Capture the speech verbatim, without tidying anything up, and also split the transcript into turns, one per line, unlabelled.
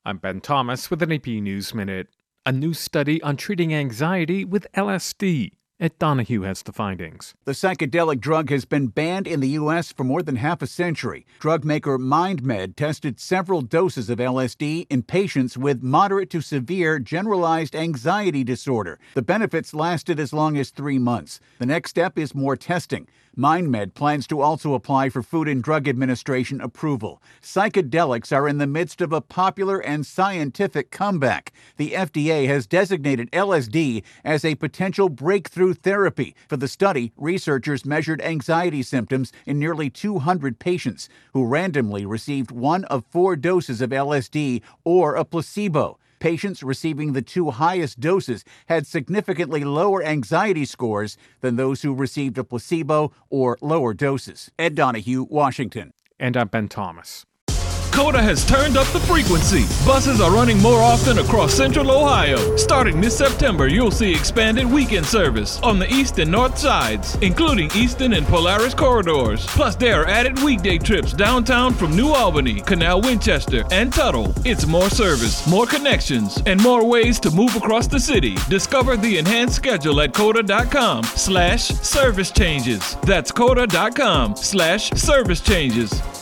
I'm Ben Thomas with an A P News Minute. A new study on treating anxiety with L S D. Ed Donahue has the findings.
The psychedelic drug has been banned in the U S for more than half a century. Drug maker MindMed tested several doses of L S D in patients with moderate to severe generalized anxiety disorder. The benefits lasted as long as three months. The next step is more testing. MindMed plans to also apply for Food and Drug Administration approval. Psychedelics are in the midst of a popular and scientific comeback. The F D A has designated L S D as a potential breakthrough therapy. For the study, researchers measured anxiety symptoms in nearly two hundred patients who randomly received one of four doses of L S D or a placebo. Patients receiving the two highest doses had significantly lower anxiety scores than those who received a placebo or lower doses. Ed Donahue, Washington.
And I'm Ben Thomas.
COTA has turned up the frequency. Buses are running more often across Central Ohio. Starting this September, you'll see expanded weekend service on the east and north sides, including Eastern and Polaris corridors. Plus, there are added weekday trips downtown from New Albany, Canal Winchester, and Tuttle. It's more service, more connections, and more ways to move across the city. Discover the enhanced schedule at COTA.com slash service changes. That's COTA.com slash service changes.